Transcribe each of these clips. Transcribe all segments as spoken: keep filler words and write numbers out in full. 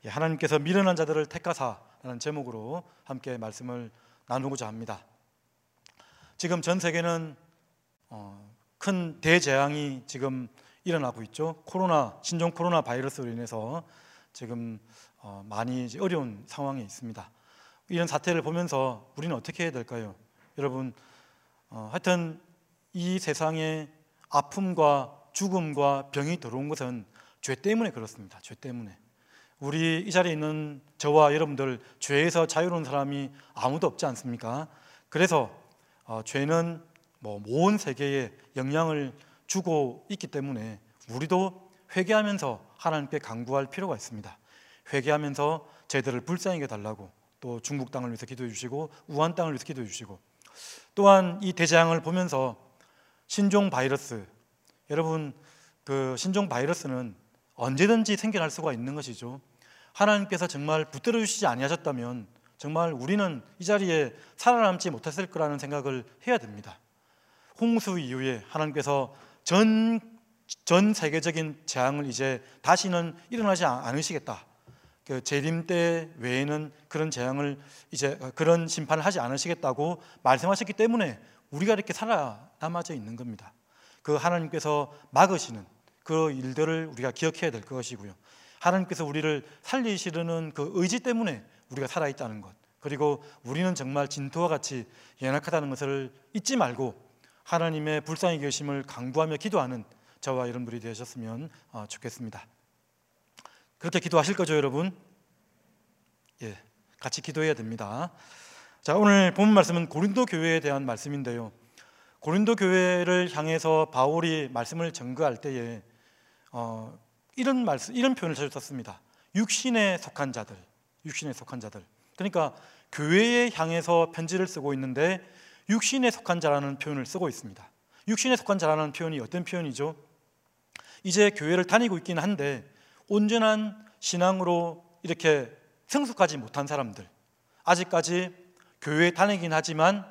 하나님께서 미련한 자들을 택하사라는 제목으로 함께 말씀을 나누고자 합니다. 지금 전 세계는 큰 대재앙이 지금 일어나고 있죠. 코로나, 신종 코로나 바이러스로 인해서 지금 많이 어려운 상황에 있습니다. 이런 사태를 보면서 우리는 어떻게 해야 될까요? 여러분, 하여튼 이 세상에 아픔과 죽음과 병이 들어온 것은 죄 때문에 그렇습니다. 죄 때문에. 우리 이 자리에 있는 저와 여러분들, 죄에서 자유로운 사람이 아무도 없지 않습니까? 그래서 어, 죄는 뭐 온 세계에 영향을 주고 있기 때문에 우리도 회개하면서 하나님께 간구할 필요가 있습니다. 회개하면서 죄들을 불쌍히 여겨달라고, 또 중국 땅을 위해서 기도해 주시고 우한 땅을 위해서 기도해 주시고, 또한 이 대재앙을 보면서 신종 바이러스, 여러분 그 신종 바이러스는 언제든지 생겨날 수가 있는 것이죠. 하나님께서 정말 붙들어 주시지 아니하셨다면 정말 우리는 이 자리에 살아남지 못했을 거라는 생각을 해야 됩니다. 홍수 이후에 하나님께서 전, 전 세계적인 재앙을 이제 다시는 일어나지 않으시겠다, 그 재림 때 외에는 그런 재앙을 이제 그런 심판을 하지 않으시겠다고 말씀하셨기 때문에 우리가 이렇게 살아남아져 있는 겁니다. 그 하나님께서 막으시는 그 일들을 우리가 기억해야 될 것이고요. 하나님께서 우리를 살리시려는 그 의지 때문에 우리가 살아있다는 것, 그리고 우리는 정말 진토와 같이 연약하다는 것을 잊지 말고 하나님의 불쌍히 계심을 간구하며 기도하는 저와 여러분들이 되셨으면 좋겠습니다. 그렇게 기도하실 거죠, 여러분? 예, 같이 기도해야 됩니다. 자, 오늘 본 말씀은 고린도 교회에 대한 말씀인데요. 고린도 교회를 향해서 바울이 말씀을 전거할 때에 어, 이런 말씀, 이런 표현을 자주 썼습니다. 육신에 속한 자들, 육신에 속한 자들. 그러니까 교회에 향해서 편지를 쓰고 있는데 육신에 속한 자라는 표현을 쓰고 있습니다. 육신에 속한 자라는 표현이 어떤 표현이죠? 이제 교회를 다니고 있긴 한데 온전한 신앙으로 이렇게 성숙하지 못한 사람들, 아직까지 교회에 다니긴 하지만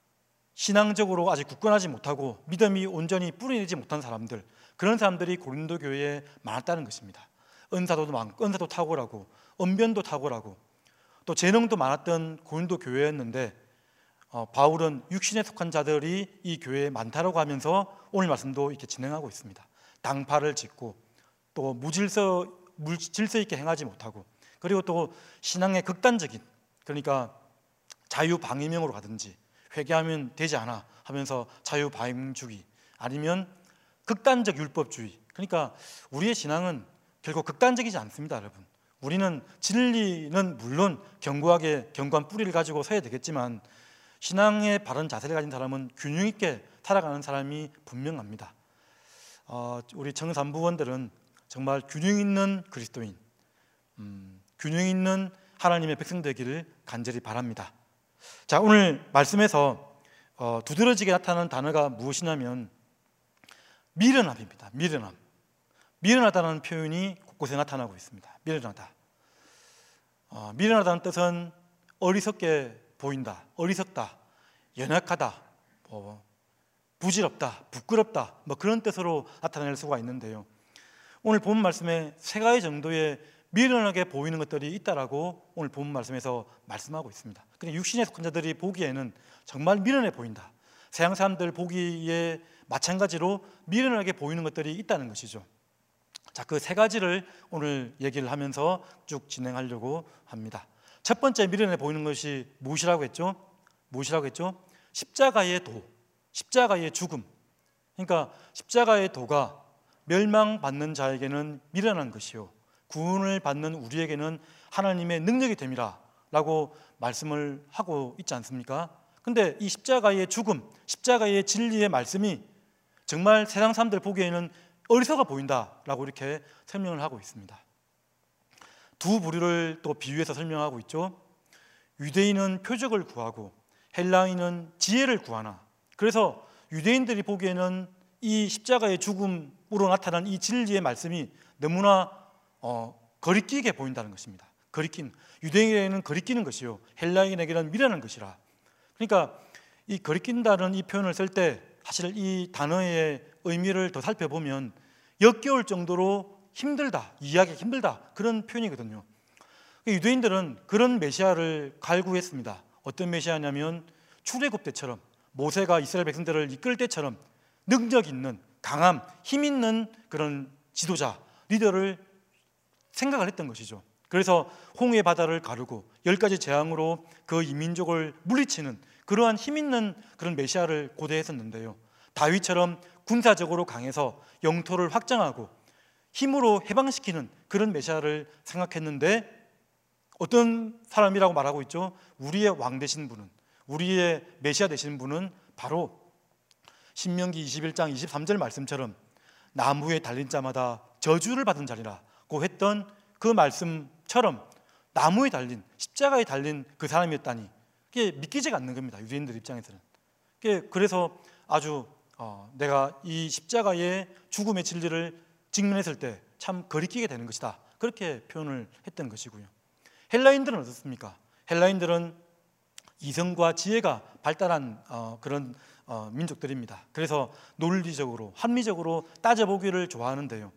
신앙적으로 아직 굳건하지 못하고 믿음이 온전히 뿌리내지 못한 사람들, 그런 사람들이 고린도 교회에 많았다는 것입니다. 은사도 많고, 은사도 탁월하고 언변도 탁월하고 또 재능도 많았던 고린도 교회였는데 어, 바울은 육신에 속한 자들이 이 교회에 많다라고 하면서 오늘 말씀도 이렇게 진행하고 있습니다. 당파를 짓고 또 무질서, 질서 있게 행하지 못하고, 그리고 또 신앙의 극단적인, 그러니까 자유방임형으로 가든지 회개하면 되지 않아 하면서 자유방임주의, 아니면 극단적 율법주의. 그러니까 우리의 신앙은 결국 극단적이지 않습니다, 여러분. 우리는 진리는 물론 견고하게 견고한 뿌리를 가지고 서야 되겠지만 신앙의 바른 자세를 가진 사람은 균형 있게 살아가는 사람이 분명합니다. 어, 우리 청산부원들은 정말 균형 있는 그리스도인, 음, 균형 있는 하나님의 백성 되기를 간절히 바랍니다. 자, 오늘 말씀에서 어, 두드러지게 나타나는 단어가 무엇이냐면 미련함입니다. 미련함. 미련하다는 표현이 곳곳에 나타나고 있습니다. 미련하다. 어, 미련하다는 뜻은 어리석게 보인다, 어리석다, 연약하다, 뭐, 부질없다, 부끄럽다, 뭐 그런 뜻으로 나타낼 수가 있는데요. 오늘 본 말씀에 세 가지 정도의 미련하게 보이는 것들이 있다라고 오늘 본 말씀에서 말씀하고 있습니다. 근데 육신의 속한 자들이 보기에는 정말 미련해 보인다. 세상 사람들 보기에 마찬가지로 미련하게 보이는 것들이 있다는 것이죠. 자, 그 세 가지를 오늘 얘기를 하면서 쭉 진행하려고 합니다. 첫 번째 미련해 보이는 것이 무엇이라고 했죠? 무엇이라고 했죠? 십자가의 도, 십자가의 죽음. 그러니까 십자가의 도가 멸망받는 자에게는 미련한 것이요, 구원을 받는 우리에게는 하나님의 능력이 됨이라 라고 말씀을 하고 있지 않습니까? 근데 이 십자가의 죽음, 십자가의 진리의 말씀이 정말 세상 사람들 보기에는 어리석어 보인다라고 이렇게 설명을 하고 있습니다. 두 부류를 또 비유해서 설명하고 있죠. 유대인은 표적을 구하고 헬라인은 지혜를 구하나. 그래서 유대인들이 보기에는 이 십자가의 죽음으로 나타난 이 진리의 말씀이 너무나 어, 거리끼게 보인다는 것입니다. 거리낀, 유대인에게는 거리끼는 것이요, 헬라인에게는 미련한 것이라. 그러니까 이 거리낀다는 이 표현을 쓸 때 사실 이 단어의 의미를 더 살펴보면 역겨울 정도로 힘들다, 이해하기 힘들다, 그런 표현이거든요. 유대인들은 그런 메시아를 갈구했습니다. 어떤 메시아냐면 출애굽 때처럼, 모세가 이스라엘 백성들을 이끌 때처럼 능력 있는, 강함, 힘 있는 그런 지도자, 리더를 생각을 했던 것이죠. 그래서 홍해 바다를 가르고 열 가지 재앙으로 그 이민족을 물리치는 그러한 힘 있는 그런 메시아를 고대했었는데요. 다윗처럼 군사적으로 강해서 영토를 확장하고 힘으로 해방시키는 그런 메시아를 생각했는데, 어떤 사람이라고 말하고 있죠? 우리의 왕 되신 분은, 우리의 메시아 되신 분은 바로 신명기 이십일 장 이십삼 절 말씀처럼 나무에 달린 자마다 저주를 받은 자리라고 했던 그 말씀처럼 나무에 달린, 십자가에 달린 그 사람이었다니, 그게 믿기지가 않는 겁니다, 유대인들 입장에서는. 그래서 아주 어, 내가 이 십자가의 죽음의 진리를 직면했을 때 참 거리끼게 되는 것이다, 그렇게 표현을 했던 것이고요. 헬라인들은 어떻습니까? 헬라인들은 이성과 지혜가 발달한 어, 그런 어, 민족들입니다. 그래서 논리적으로, 합리적으로 따져보기를 좋아하는데요,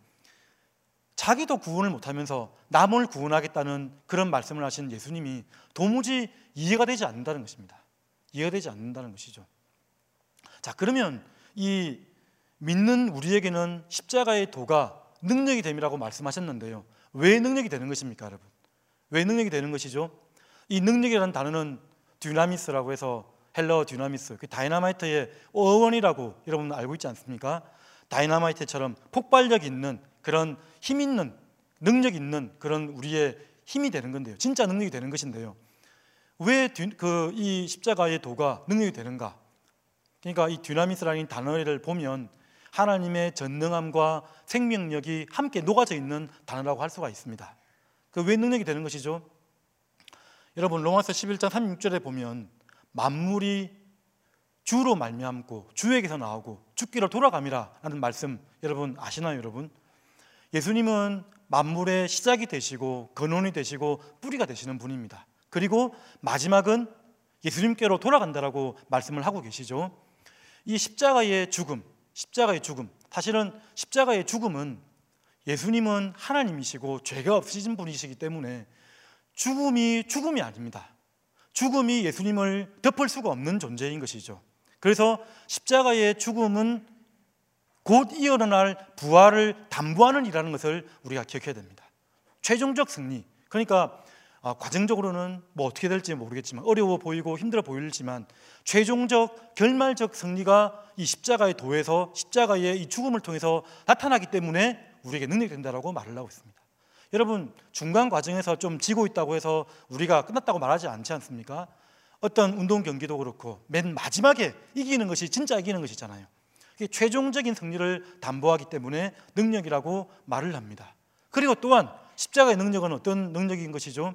자기도 구원을 못하면서 남을 구원하겠다는 그런 말씀을 하신 예수님이 도무지 이해가 되지 않는다는 것입니다. 이해가 되지 않는다는 것이죠. 자, 그러면 이 믿는 우리에게는 십자가의 도가 능력이 됨이라고 말씀하셨는데요, 왜 능력이 되는 것입니까, 여러분? 왜 능력이 되는 것이죠? 이 능력이라는 단어는 듀나미스라고 해서, 헬라어 듀나미스, 그 다이나마이트의 어원이라고 여러분 알고 있지 않습니까? 다이나마이트처럼 폭발력 있는, 그런 힘 있는, 능력 있는 그런 우리의 힘이 되는 건데요, 진짜 능력이 되는 것인데요, 왜 이 십자가의 도가 능력이 되는가? 그러니까 이 듀나미스라는 단어를 보면 하나님의 전능함과 생명력이 함께 녹아져 있는 단어라고 할 수가 있습니다. 그 왜 능력이 되는 것이죠? 여러분, 로마서 십일 장 삼십육 절에 보면 만물이 주로 말미암고 주에게서 나오고 주께로 돌아감이라 라는 말씀, 여러분 아시나요? 여러분, 예수님은 만물의 시작이 되시고 근원이 되시고 뿌리가 되시는 분입니다. 그리고 마지막은 예수님께로 돌아간다라고 말씀을 하고 계시죠. 이 십자가의 죽음, 십자가의 죽음, 사실은 십자가의 죽음은 예수님은 하나님이시고 죄가 없으신 분이시기 때문에 죽음이 죽음이 아닙니다. 죽음이 예수님을 덮을 수가 없는 존재인 것이죠. 그래서 십자가의 죽음은 곧 이어날 부활을 담보하는 일이라는 것을 우리가 기억해야 됩니다. 최종적 승리, 그러니까 아, 과정적으로는 뭐 어떻게 될지 모르겠지만, 어려워 보이고 힘들어 보이지만 최종적 결말적 승리가 이 십자가의 도에서, 십자가의 이 죽음을 통해서 나타나기 때문에 우리에게 능력이 된다라고 말을 하고 있습니다. 여러분, 중간 과정에서 좀 지고 있다고 해서 우리가 끝났다고 말하지 않지 않습니까? 어떤 운동 경기도 그렇고 맨 마지막에 이기는 것이 진짜 이기는 것이잖아요. 최종적인 승리를 담보하기 때문에 능력이라고 말을 합니다. 그리고 또한 십자가의 능력은 어떤 능력인 것이죠?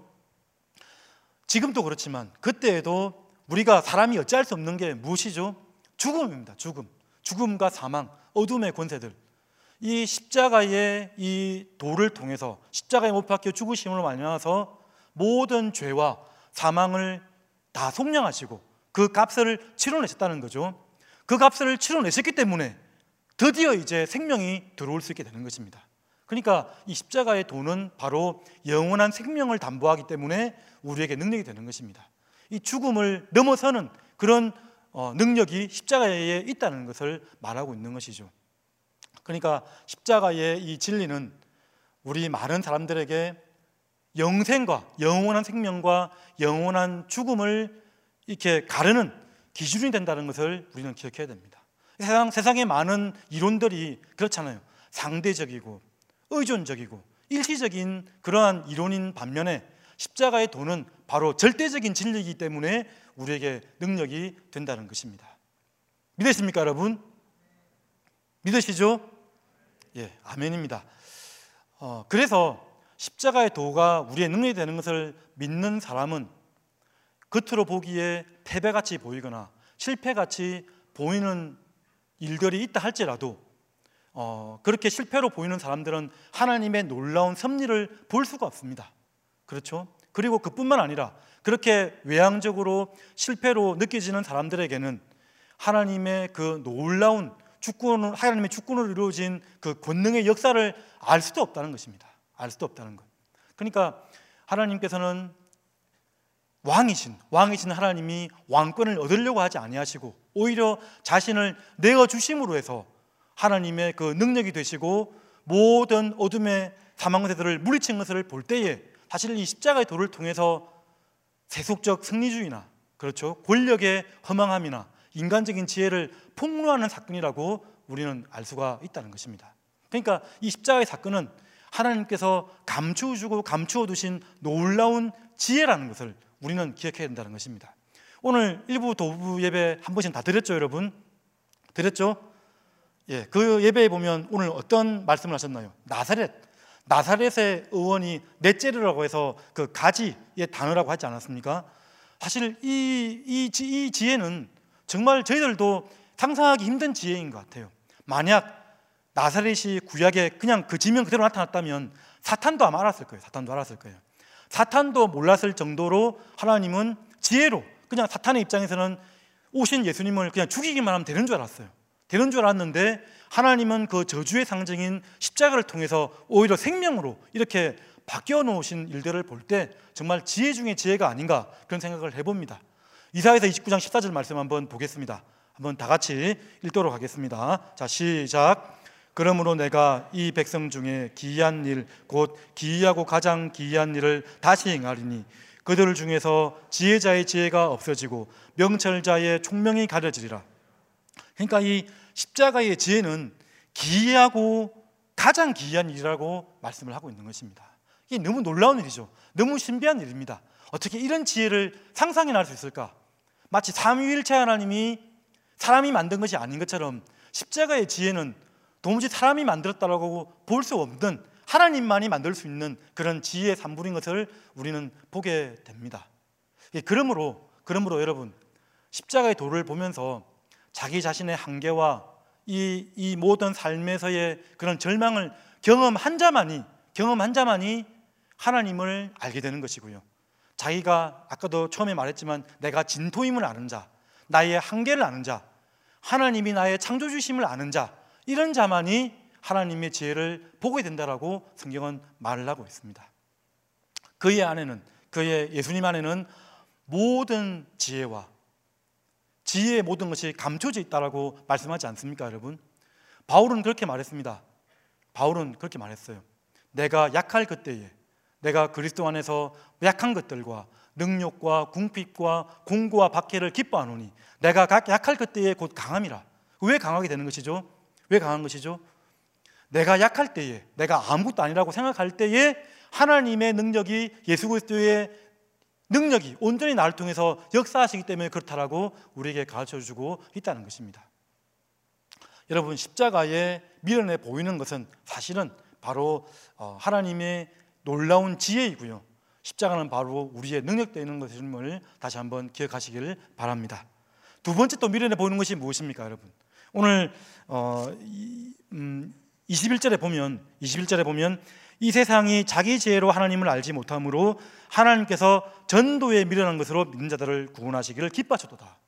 지금도 그렇지만 그때에도 우리가 사람이 어찌할 수 없는 게 무엇이죠? 죽음입니다. 죽음, 죽음과 사망, 어둠의 권세들, 이 십자가의 이 도를 통해서, 십자가에 못 박혀 죽으심으로 말미암아서 모든 죄와 사망을 다 속량하시고 그 값을 치러내셨다는 거죠. 그 값을 치러내셨기 때문에 드디어 이제 생명이 들어올 수 있게 되는 것입니다. 그러니까 이 십자가의 도는 바로 영원한 생명을 담보하기 때문에 우리에게 능력이 되는 것입니다. 이 죽음을 넘어서는 그런 능력이 십자가에 있다는 것을 말하고 있는 것이죠. 그러니까 십자가의 이 진리는 우리 많은 사람들에게 영생과 영원한 생명과 영원한 죽음을 이렇게 가르는 기준이 된다는 것을 우리는 기억해야 됩니다. 세상, 세상의 많은 이론들이 그렇잖아요. 상대적이고 의존적이고 일시적인 그러한 이론인 반면에 십자가의 도는 바로 절대적인 진리이기 때문에 우리에게 능력이 된다는 것입니다. 믿으십니까, 여러분? 믿으시죠? 예, 아멘입니다. 어, 그래서 십자가의 도가 우리의 능력이 되는 것을 믿는 사람은 겉으로 보기에 패배같이 보이거나 실패같이 보이는 일들이 있다 할지라도 어, 그렇게 실패로 보이는 사람들은 하나님의 놀라운 섭리를 볼 수가 없습니다. 그렇죠? 그리고 그뿐만 아니라 그렇게 외향적으로 실패로 느껴지는 사람들에게는 하나님의 그 놀라운 주권, 하나님의 주권으로 이루어진 그 권능의 역사를 알 수도 없다는 것입니다. 알 수도 없다는 것. 그러니까 하나님께서는 왕이신 왕이신 하나님이 왕권을 얻으려고 하지 아니하시고 오히려 자신을 내어 주심으로 해서 하나님의 그 능력이 되시고 모든 어둠의 사망 세대를 물리친 것을 볼 때에 사실 이 십자가의 도를 통해서 세속적 승리주의나 그렇죠 권력의 허망함이나 인간적인 지혜를 폭로하는 사건이라고 우리는 알 수가 있다는 것입니다. 그러니까 이 십자가의 사건은 하나님께서 감추어주고 감추어 두신 놀라운 지혜라는 것을 우리는 기억해야 된다는 것입니다. 오늘 일부 도부 예배 한 번씩 다 드렸죠, 여러분? 드렸죠? 예, 그 예배에 보면 오늘 어떤 말씀을 하셨나요? 나사렛, 나사렛의 의원이 넷째르라고 해서 그 가지의 단어라고 하지 않았습니까? 사실 이, 이, 이 지혜는 정말 저희들도 상상하기 힘든 지혜인 것 같아요. 만약 나사렛이 구약에 그냥 그 지명 그대로 나타났다면 사탄도 아마 알았을 거예요. 사탄도 알았을 거예요. 사탄도 몰랐을 정도로 하나님은 지혜로 그냥 사탄의 입장에서는 오신 예수님을 그냥 죽이기만 하면 되는 줄 알았어요. 되는 줄 알았는데 하나님은 그 저주의 상징인 십자가를 통해서 오히려 생명으로 이렇게 바뀌어 놓으신 일들을 볼 때 정말 지혜 중에 지혜가 아닌가 그런 생각을 해봅니다. 이사야서 이십구 장 십사 절 말씀 한번 보겠습니다. 한번 다 같이 읽도록 하겠습니다. 자, 시작. 그러므로 내가 이 백성 중에 기이한 일, 곧 기이하고 가장 기이한 일을 다시 행하리니 그들 중에서 지혜자의 지혜가 없어지고 명철자의 총명이 가려지리라. 그러니까 이 십자가의 지혜는 기이하고 가장 기이한 일이라고 말씀을 하고 있는 것입니다. 이게 너무 놀라운 일이죠. 너무 신비한 일입니다. 어떻게 이런 지혜를 상상해낼 수 있을까? 마치 삼위일체 하나님이 사람이 만든 것이 아닌 것처럼 십자가의 지혜는 도무지 사람이 만들었다라고 볼 수 없는 하나님만이 만들 수 있는 그런 지혜의 산물인 것을 우리는 보게 됩니다. 그러므로 그러므로 여러분 십자가의 도를 보면서 자기 자신의 한계와 이, 이 모든 삶에서의 그런 절망을 경험한 자만이 경험한 자만이 하나님을 알게 되는 것이고요. 자기가 아까도 처음에 말했지만 내가 진토임을 아는 자, 나의 한계를 아는 자, 하나님이 나의 창조주심을 아는 자, 이런 자만이 하나님의 지혜를 보게 된다라고 성경은 말을 하고 있습니다. 그의 안에는 그의 예수님 안에는 모든 지혜와 지혜의 모든 것이 감춰져 있다라고 말씀하지 않습니까, 여러분? 바울은 그렇게 말했습니다. 바울은 그렇게 말했어요. 내가 약할 그때에 내가 그리스도 안에서 약한 것들과 능력과 궁핍과 공고와 박해를 기뻐하노니 내가 약할 그때에 곧 강함이라. 왜 강하게 되는 것이죠? 왜 강한 것이죠? 내가 약할 때에 내가 아무것도 아니라고 생각할 때에 하나님의 능력이 예수 그리스도의 능력이 온전히 나를 통해서 역사하시기 때문에 그렇다라고 우리에게 가르쳐주고 있다는 것입니다. 여러분 십자가에 미련해 보이는 것은 사실은 바로 하나님의 놀라운 지혜이고요. 십자가는 바로 우리의 능력되는 것임을 다시 한번 기억하시기를 바랍니다. 두 번째 또 미련해 보이는 것이 무엇입니까, 여러분? 오늘 어, 음, 이십일 절에 보면 이십일 절에 보면 이 세상이 자기 지혜로 하나님을 알지 못함으로 하나님께서 전도에 미련한 것으로 믿는 자들을 구원하시기를 기뻐하셨도다.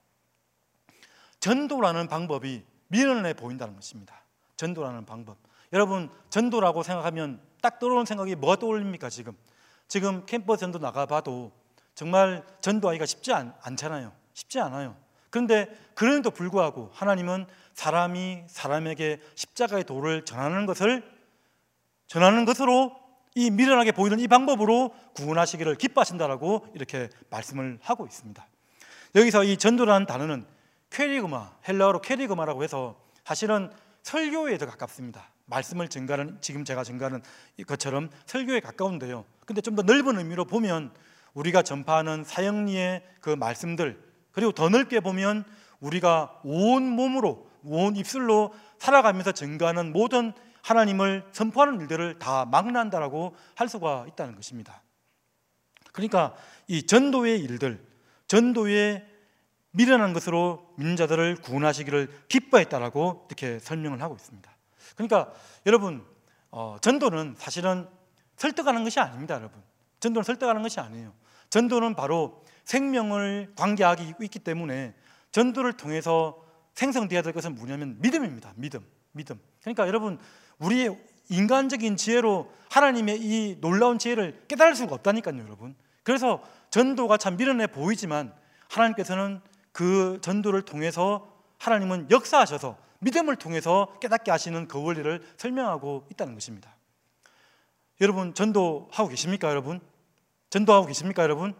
전도라는 방법이 미련해 보인다는 것입니다. 전도라는 방법. 여러분 전도라고 생각하면 딱 떠오르는 생각이 뭐가 떠올립니까? 지금 지금 캠퍼스 전도 나가봐도 정말 전도하기가 쉽지 않, 않잖아요. 쉽지 않아요. 그런데 그런데도 불구하고 하나님은 사람이 사람에게 십자가의 도를 전하는 것을 전하는 것으로 이 미련하게 보이는 이 방법으로 구원하시기를 기뻐하신다라고 이렇게 말씀을 하고 있습니다. 여기서 이 전도라는 단어는 퀘리그마, 헬라어로 퀘리그마라고 해서 사실은 설교에 더 가깝습니다. 말씀을 전가하는, 지금 제가 전가하는 것처럼 설교에 가까운데요. 근데 좀 더 넓은 의미로 보면 우리가 전파하는 사형리의 그 말씀들, 그리고 더 넓게 보면 우리가 온 몸으로 온 입술로 살아가면서 전가하는 모든 하나님을 선포하는 일들을 다 망라한다라고 할 수가 있다는 것입니다. 그러니까 이 전도의 일들, 전도의 미련한 것으로 믿는 자들을 구원하시기를 기뻐했다라고 이렇게 설명을 하고 있습니다. 그러니까 여러분 어, 전도는 사실은 설득하는 것이 아닙니다. 여러분 전도는 설득하는 것이 아니에요. 전도는 바로 생명을 관계하기 있기 때문에 전도를 통해서 생성되어야 될 것은 뭐냐면 믿음입니다. 믿음, 믿음. 그러니까 여러분 우리의 인간적인 지혜로 하나님의 이 놀라운 지혜를 깨달을 수가 없다니까요, 여러분. 그래서 전도가 참 미련해 보이지만 하나님께서는 그 전도를 통해서 하나님은 역사하셔서 믿음을 통해서 깨닫게 하시는 그 원리를 설명하고 있다는 것입니다. 여러분, 전도하고 계십니까, 여러분? 전도하고 계십니까, 여러분?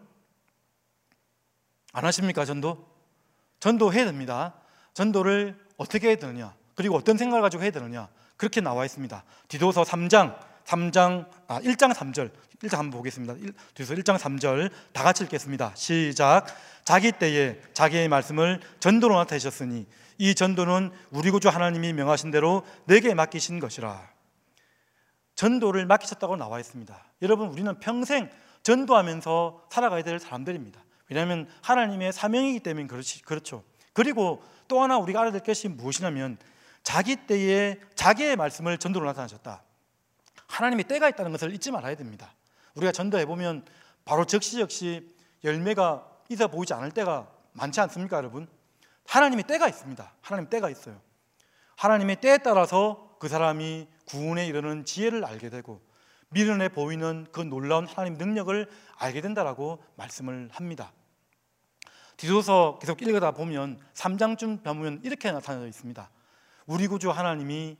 안 하십니까, 전도? 전도해야 됩니다. 전도를 어떻게 해야 되느냐, 그리고 어떤 생각을 가지고 해야 되느냐, 그렇게 나와 있습니다. 디도서 삼 장, 삼 장, 아, 일 장 삼 절, 일 장 한번 보겠습니다. 디도서 일 장 삼 절 다 같이 읽겠습니다. 시작. 자기 때에 자기의 말씀을 전도로 나타내셨으니 이 전도는 우리 구주 하나님이 명하신 대로 내게 맡기신 것이라. 전도를 맡기셨다고 나와 있습니다. 여러분, 우리는 평생 전도하면서 살아가야 될 사람들입니다. 왜냐하면 하나님의 사명이기 때문에 그렇지, 그렇죠. 그리고 또 하나 우리가 알아야 될 것이 무엇이냐면 자기 때에 자기의 말씀을 전도로 나타내셨다. 하나님의 때가 있다는 것을 잊지 말아야 됩니다. 우리가 전도해보면 바로 적시적시 열매가 있어 보이지 않을 때가 많지 않습니까, 여러분? 하나님의 때가 있습니다. 하나님의 때가 있어요. 하나님의 때에 따라서 그 사람이 구원에 이르는 지혜를 알게 되고 미련해 보이는 그 놀라운 하나님 능력을 알게 된다라고 말씀을 합니다. 디도서 계속 읽어다 보면 삼 장쯤 보면 이렇게 나타나져 있습니다. 우리 구주 하나님이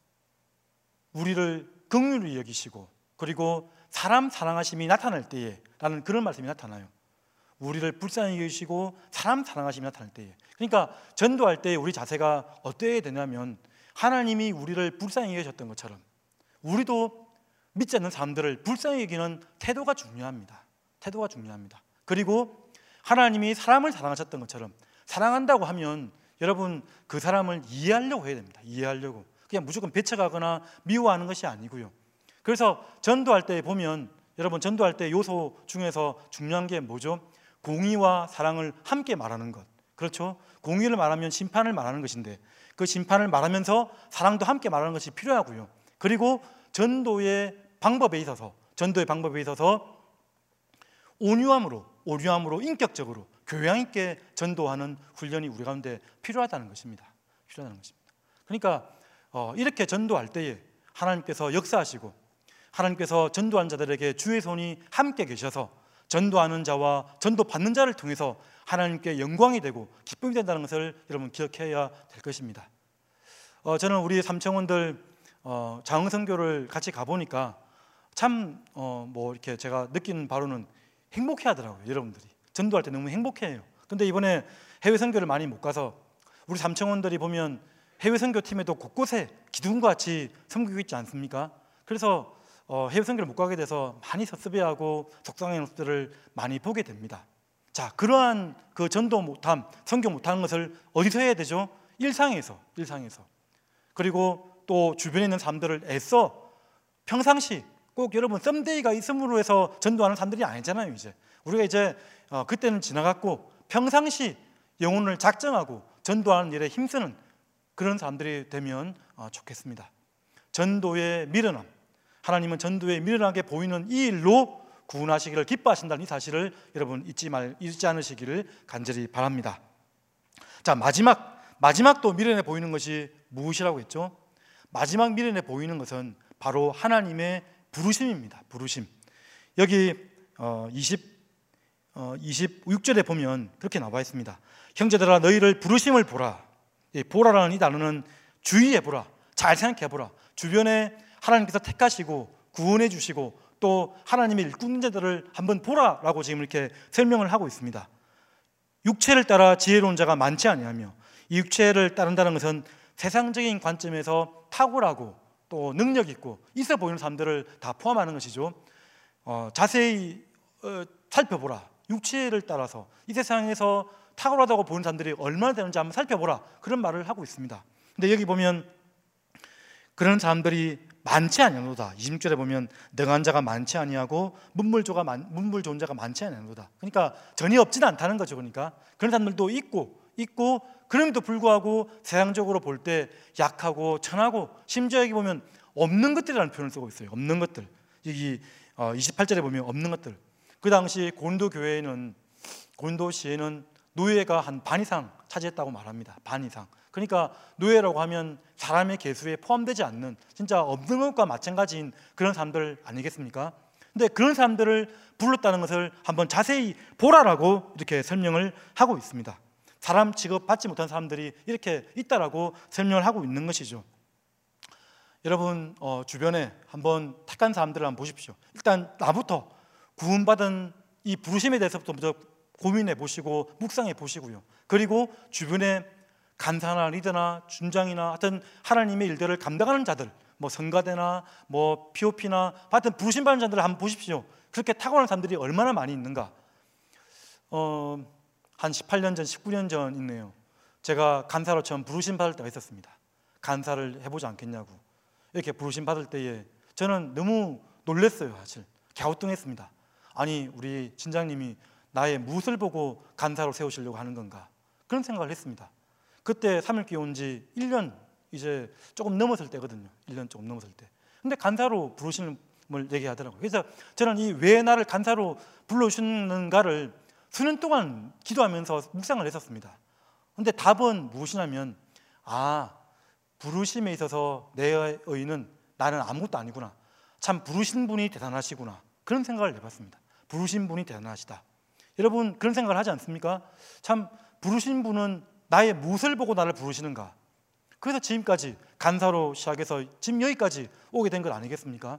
우리를 긍휼히 여기시고 그리고 사람 사랑하심이 나타날 때에 라는 그런 말씀이 나타나요. 우리를 불쌍히 여기시고 사람 사랑하심이 나타날 때에. 그러니까 전도할 때 우리 자세가 어때야 되냐면 하나님이 우리를 불쌍히 여기셨던 것처럼 우리도 믿지 않는 사람들을 불쌍히 여기는 태도가 중요합니다. 태도가 중요합니다. 그리고 하나님이 사람을 사랑하셨던 것처럼 사랑한다고 하면 여러분 그 사람을 이해하려고 해야 됩니다. 이해하려고. 그냥 무조건 배척하거나 미워하는 것이 아니고요. 그래서 전도할 때 보면 여러분 전도할 때 요소 중에서 중요한 게 뭐죠? 공의와 사랑을 함께 말하는 것. 그렇죠? 공의를 말하면 심판을 말하는 것인데 그 심판을 말하면서 사랑도 함께 말하는 것이 필요하고요. 그리고 전도의 방법에 있어서 전도의 방법에 있어서 온유함으로 온유함으로 인격적으로 교양 있게 전도하는 훈련이 우리 가운데 필요하다는 것입니다. 필요하다는 것입니다. 그러니까 어, 이렇게 전도할 때에 하나님께서 역사하시고 하나님께서 전도한 자들에게 주의 손이 함께 계셔서 전도하는 자와 전도받는 자를 통해서 하나님께 영광이 되고 기쁨이 된다는 것을 여러분 기억해야 될 것입니다. 어, 저는 우리 삼청원들 어, 장흥선교를 같이 가보니까 참 어, 뭐 이렇게 제가 느끼는 바로는 행복해하더라고요. 여러분들이 전도할 때 너무 행복해해요. 근데 이번에 해외 선교를 많이 못 가서 우리 삼청원들이 보면 해외 선교팀에도 곳곳에 기둥과 같이 섬기고 있지 않습니까? 그래서 어, 해외 선교를 못 가게 돼서 많이 섭섭해하고 속상한 모습들을 많이 보게 됩니다. 자, 그러한 그 전도 못함, 선교 못하는 것을 어디서 해야 되죠? 일상에서, 일상에서. 그리고 또 주변에 있는 사람들을 애써 평상시 꼭 여러분 썸데이가 있음으로 해서 전도하는 사람들이 아니잖아요. 이제 우리가 이제 어, 그때는 지나갔고 평상시 영혼을 작정하고 전도하는 일에 힘쓰는 그런 사람들이 되면 어, 좋겠습니다. 전도의 미련함, 하나님은 전도에 미련하게 보이는 이 일로 구원하시기를 기뻐하신다는 이 사실을 여러분 잊지 말 잊지 않으시기를 간절히 바랍니다. 자, 마지막 마지막 또 미련해 보이는 것이 무엇이라고 했죠? 마지막 미련해 보이는 것은 바로 하나님의 부르심입니다. 부르심. 여기 어, 이십, 어, 이십육 절에 보면 그렇게 나와 있습니다. 형제들아 너희를 부르심을 보라. 이 보라라는 이 단어는 주의해 보라. 잘 생각해 보라. 주변에 하나님께서 택하시고 구원해 주시고 또 하나님의 일꾼 자들을 한번 보라라고 지금 이렇게 설명을 하고 있습니다. 육체를 따라 지혜로운 자가 많지 아니하며 이 육체를 따른다는 것은 세상적인 관점에서 탁월하고 또 능력 있고 있어 보이는 사람들을 다 포함하는 것이죠. 어, 자세히 어, 살펴보라. 육체를 따라서 이 세상에서 탁월하다고 보는 사람들이 얼마나 되는지 한번 살펴보라. 그런 말을 하고 있습니다. 근데 여기 보면 그런 사람들이 많지 아니하노다. 이십육 절에 보면 능한 자가 많지 아니하고 문물조가 많, 문물 좋은 자가 많지 아니하노다. 그러니까 전혀 없지는 않다는 거죠. 그러니까 그런 사람들도 있고 있고 그럼에도 불구하고 세상적으로 볼 때 약하고 천하고 심지어 여기 보면 없는 것들이라는 표현을 쓰고 있어요. 없는 것들. 여기 이십팔 절에 보면 없는 것들. 그 당시 고린도 교회에는 고린도시에는 노예가 한 반 이상 차지했다고 말합니다. 반 이상. 그러니까 노예라고 하면 사람의 계수에 포함되지 않는 진짜 없는 것과 마찬가지인 그런 사람들 아니겠습니까? 근데 그런 사람들을 불렀다는 것을 한번 자세히 보라라고 이렇게 설명을 하고 있습니다. 사람 취급 받지 못한 사람들이 이렇게 있다라고 설명을 하고 있는 것이죠. 여러분 어, 주변에 한번 택한 사람들을 한번 보십시오. 일단 나부터 구원받은 이 부르심에 대해서부터 먼저 고민해 보시고 묵상해 보시고요. 그리고 주변에 간사나 리더나 준장이나 하여튼 하나님의 일들을 감당하는 자들, 뭐 성가대나 뭐 피오피나 하여튼 부르심 받는 자들을 한번 보십시오. 그렇게 타고난 사람들이 얼마나 많이 있는가. 어, 한 십팔 년 전, 십구 년 전 있네요. 제가 간사로 처음 부르심 받을 때가 있었습니다. 간사를 해보지 않겠냐고 이렇게 부르심 받을 때에 저는 너무 놀랐어요. 사실 갸우뚱했습니다. 아니 우리 진장님이 나의 무엇을 보고 간사로 세우시려고 하는 건가, 그런 생각을 했습니다. 그때 삼일교회 온 지 일 년 이제 조금 넘었을 때거든요. 일 년 조금 넘었을 때. 근데 간사로 부르심을 얘기하더라고요. 그래서 저는 이 왜 나를 간사로 불러주는가를 수년 동안 기도하면서 묵상을 했었습니다. 근데 답은 무엇이냐면, 아, 부르심에 있어서 내 의는 나는 아무것도 아니구나. 참 부르신 분이 대단하시구나. 그런 생각을 해봤습니다. 부르신 분이 대단하시다. 여러분 그런 생각을 하지 않습니까? 참 부르신 분은 나의 무엇을 보고 나를 부르시는가. 그래서 지금까지 간사로 시작해서 지금 여기까지 오게 된 것 아니겠습니까?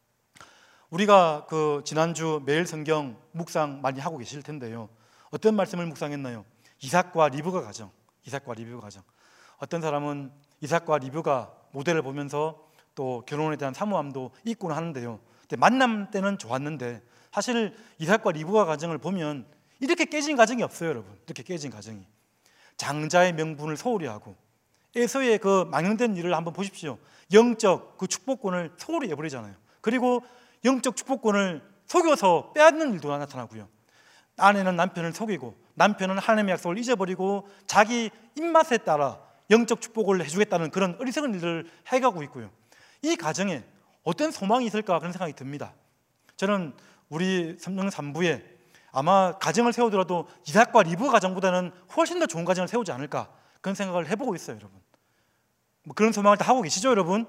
우리가 그 지난주 매일 성경 묵상 많이 하고 계실 텐데요. 어떤 말씀을 묵상했나요? 이삭과 리브가 가정. 이삭과 리브가 가정. 어떤 사람은 이삭과 리브가 모델을 보면서 또 결혼에 대한 사모함도 있구나 하는데요. 근데 만남 때는 좋았는데 사실 이삭과 리브가 가정을 보면 이렇게 깨진 가정이 없어요, 여러분. 이렇게 깨진 가정이. 장자의 명분을 소홀히 하고 에서의 그 망령된 일을 한번 보십시오. 영적 그 축복권을 소홀히 해버리잖아요. 그리고 영적 축복권을 속여서 빼앗는 일도 나타나고요. 아내는 남편을 속이고 남편은 하나님의 약속을 잊어버리고 자기 입맛에 따라 영적 축복을 해주겠다는 그런 어리석은 일을 해가고 있고요. 이 가정에 어떤 소망이 있을까 그런 생각이 듭니다. 저는 우리 성령 삼 부에 아마 가정을 세우더라도 이삭과 리브 가정보다는 훨씬 더 좋은 가정을 세우지 않을까 그런 생각을 해보고 있어요, 여러분. 뭐 그런 소망을 다 하고 계시죠, 여러분?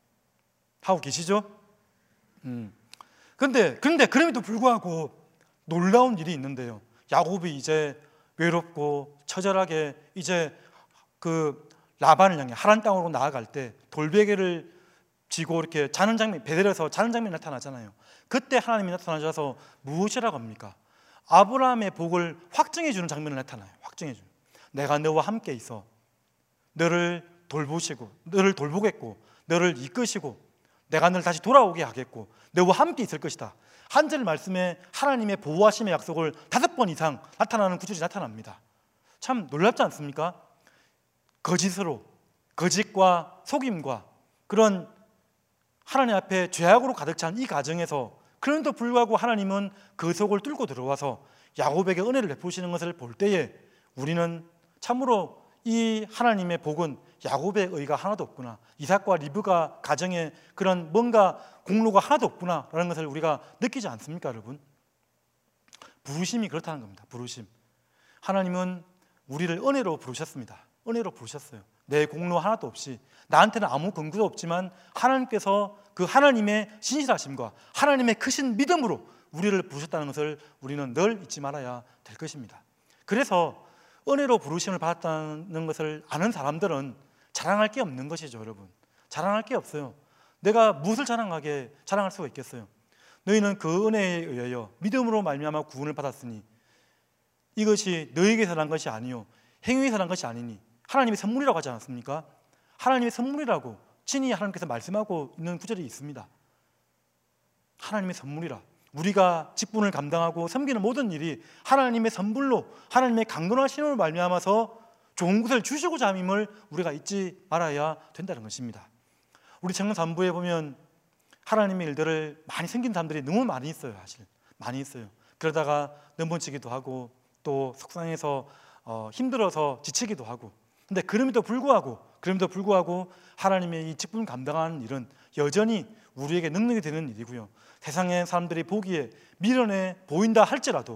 하고 계시죠? 음. 근데 근데 그럼에도 불구하고 놀라운 일이 있는데요. 야곱이 이제 외롭고 처절하게 이제 그 라반을 향해 하란 땅으로 나아갈 때 돌베개를 쥐고 이렇게 자는 장면, 베델에서 자는 장면이 나타나잖아요. 그때 하나님이 나타나셔서 무엇이라고 합니까? 아브라함의 복을 확증해 주는 장면이 나타나요. 확증해 주는. 내가 너와 함께 있어 너를 돌보시고 너를 돌보겠고 너를 이끄시고 내가 너를 다시 돌아오게 하겠고 너와 함께 있을 것이다. 한 절 말씀에 하나님의 보호하심의 약속을 다섯 번 이상 나타나는 구절이 나타납니다. 참 놀랍지 않습니까? 거짓으로, 거짓과 속임과 그런 하나님 앞에 죄악으로 가득 찬 이 가정에서 그런데도 불구하고 하나님은 그 속을 뚫고 들어와서 야곱에게 은혜를 베푸시는 것을 볼 때에 우리는 참으로 이 하나님의 복은 야곱의 의가 하나도 없구나, 이삭과 리브가 가정에 그런 뭔가 공로가 하나도 없구나라는 것을 우리가 느끼지 않습니까, 여러분? 부르심이 그렇다는 겁니다. 부르심. 하나님은 우리를 은혜로 부르셨습니다. 은혜로 부르셨어요. 내 공로 하나도 없이, 나한테는 아무 근거도 없지만 하나님께서 그 하나님의 신실하심과 하나님의 크신 믿음으로 우리를 부르셨다는 것을 우리는 늘 잊지 말아야 될 것입니다. 그래서 은혜로 부르심을 받았다는 것을 아는 사람들은 자랑할 게 없는 것이죠, 여러분. 자랑할 게 없어요. 내가 무엇을 자랑하게 자랑할 수가 있겠어요? 너희는 그 은혜에 의하여 믿음으로 말미암아 구원을 받았으니 이것이 너희에게서 난 것이 아니요 행위에서 난 것이 아니니 하나님의 선물이라고 하지 않았습니까? 하나님의 선물이라고 친히 하나님께서 말씀하고 있는 구절이 있습니다. 하나님의 선물이라. 우리가 직분을 감당하고 섬기는 모든 일이 하나님의 선물로, 하나님의 강건한 신호를 말미암아서 좋은 것을 주시고자 함임을 우리가 잊지 말아야 된다는 것입니다. 우리 청년 삼 부에 보면 하나님의 일들을 많이 섬긴 사람들이 너무 많이 있어요. 사실 많이 있어요. 그러다가 넘어지기도 하고 또 속상해서 어, 힘들어서 지치기도 하고. 근데 그럼에도 불구하고 그럼에도 불구하고 하나님의 이 직분 감당하는 일은 여전히 우리에게 능력이 되는 일이고요. 세상의 사람들이 보기에 미련해 보인다 할지라도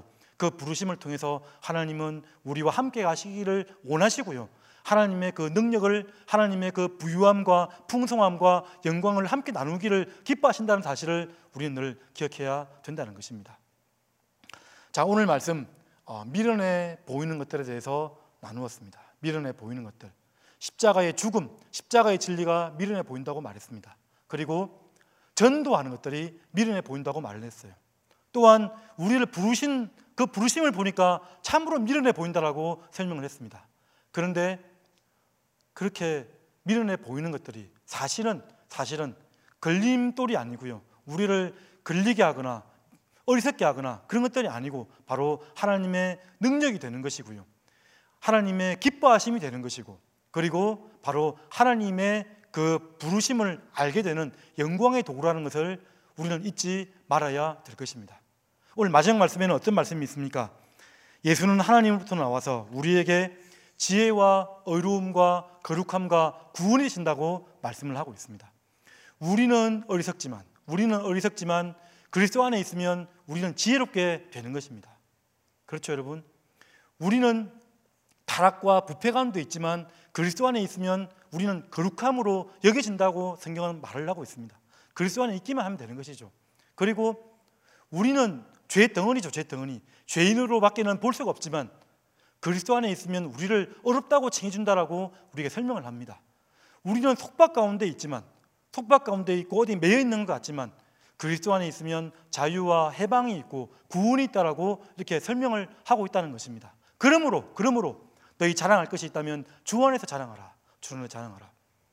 그 부르심을 통해서 하나님은 우리와 함께 가시기를 원하시고요, 하나님의 그 능력을, 하나님의 그 부유함과 풍성함과 영광을 함께 나누기를 기뻐하신다는 사실을 우리는 늘 기억해야 된다는 것입니다. 자, 오늘 말씀 어, 미련해 보이는 것들에 대해서 나누었습니다. 미련해 보이는 것들, 십자가의 죽음, 십자가의 진리가 미련해 보인다고 말했습니다. 그리고 전도하는 것들이 미련해 보인다고 말을 했어요. 또한 우리를 부르신 그 부르심을 보니까 참으로 미련해 보인다라고 설명을 했습니다. 그런데 그렇게 미련해 보이는 것들이 사실은 사실은 걸림돌이 아니고요, 우리를 걸리게 하거나 어리석게 하거나 그런 것들이 아니고 바로 하나님의 능력이 되는 것이고요, 하나님의 기뻐하심이 되는 것이고, 그리고 바로 하나님의 그 부르심을 알게 되는 영광의 도구라는 것을 우리는 잊지 말아야 될 것입니다. 오늘 마지막 말씀에는 어떤 말씀이 있습니까? 예수는 하나님으로부터 나와서 우리에게 지혜와 의로움과 거룩함과 구원이 신다고 말씀을 하고 있습니다. 우리는 어리석지만 우리는 어리석지만 그리스도 안에 있으면 우리는 지혜롭게 되는 것입니다. 그렇죠, 여러분? 우리는 타락과 부패 가운데 있지만 그리스도 안에 있으면 우리는 거룩함으로 여겨진다고 성경은 말을 하고 있습니다. 그리스도 안에 있기만 하면 되는 것이죠. 그리고 우리는 죄 덩어리죠, 죄 덩어리. 죄인으로 밖에는 볼 수가 없지만 그리스도 안에 있으면 우리를 어렵다고 칭해준다라고 우리에게 설명을 합니다. 우리는 속박 가운데 있지만, 속박 가운데 있고 어디 매여 있는 것 같지만 그리스도 안에 있으면 자유와 해방이 있고 구원이 있다라고 이렇게 설명을 하고 있다는 것입니다. 그러므로 그러므로 너희 자랑할 것이 있다면 주 안에서 자랑하라. 주 안에서 자랑하라.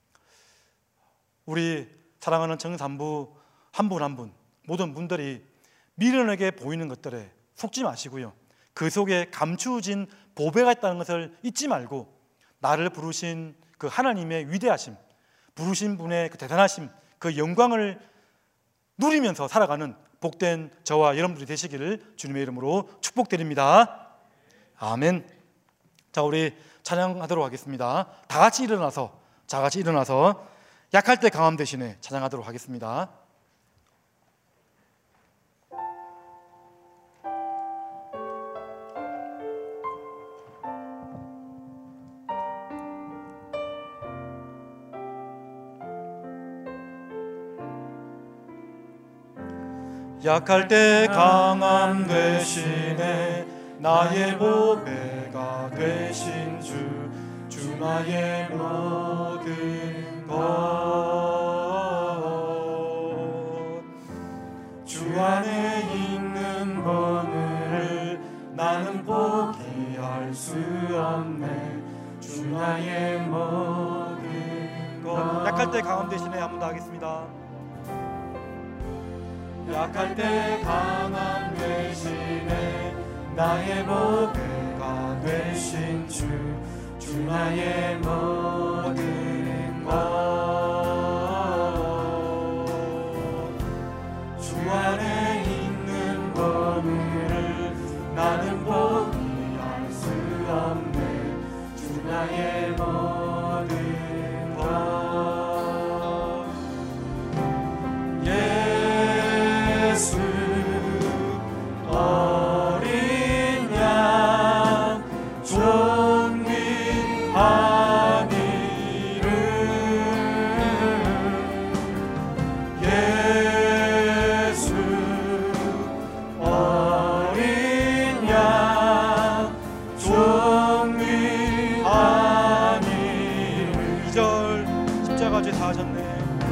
우리 사랑하는 정산부 한 분 한 분 모든 분들이 미련하게 보이는 것들에 속지 마시고요, 그 속에 감추어진 보배가 있다는 것을 잊지 말고 나를 부르신 그 하나님의 위대하심, 부르신 분의 그 대단하심, 그 영광을 누리면서 살아가는 복된 저와 여러분들이 되시기를 주님의 이름으로 축복드립니다. 아멘. 자, 우리 찬양하도록 하겠습니다. 다 같이 일어나서 다 같이 일어나서 약할 때 강함 대신에 찬양하도록 하겠습니다. 약할 때 강함 되시네 나의 보배가 되신 주, 주 나의 모든 것. 주 안에 있는 본을 나는 포기할 수 없네. 주 나의 모든 것. 약할 때 강함 되시네 한 번 더 하겠습니다. 약할 때 강함 되시네 나의 보배가 되신 주, 주 나의 모든 것. 주 안에 있는 보물을 나는 포기할 수 없네. 주 나의 모든 것. 예수 어린 양 존귀한 이름. 예수 어린 양 존귀한 이름. 이 절 십자가 죄 사하셨네.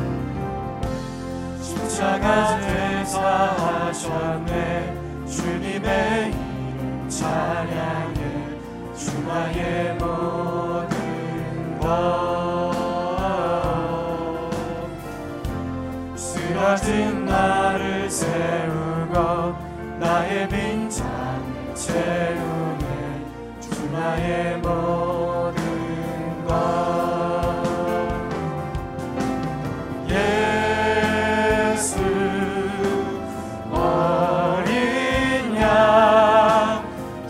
십자가 죄 사하셨네. 주님의 이름 찬양해. 주 나의 모든 것. 쓰러진 나를 세우고 나의 빈장을 채우네. 주 나의 모든 것. 예수 어린 양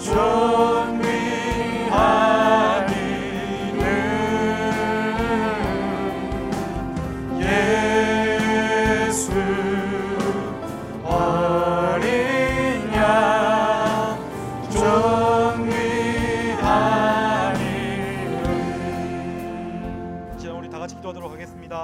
존귀한 이름. 예수 어린 양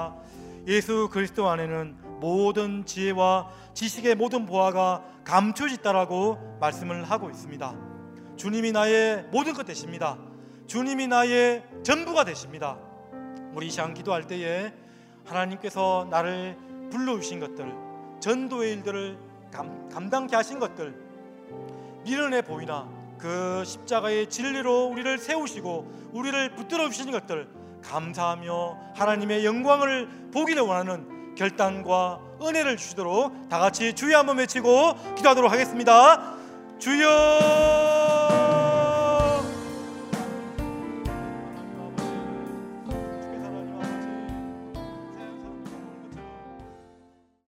아니라 예수 그리스도 안에는 모든 지혜와 지식의 모든 보화가 감춰져 있다라고 말씀을 하고 있습니다. 주님이 나의 모든 것 되십니다. 주님이 나의 전부가 되십니다. 우리 이 시간 기도할 때에 하나님께서 나를 불러주신 것들, 전도의 일들을 감, 감당케 하신 것들, 미련해 보이나 그 십자가의 진리로 우리를 세우시고 우리를 붙들어 주시는 것들 감사하며 하나님의 영광을 보기를 원하는 결단과 은혜를 주시도록 다 같이 주여 한번 외치고 기도하도록 하겠습니다. 주여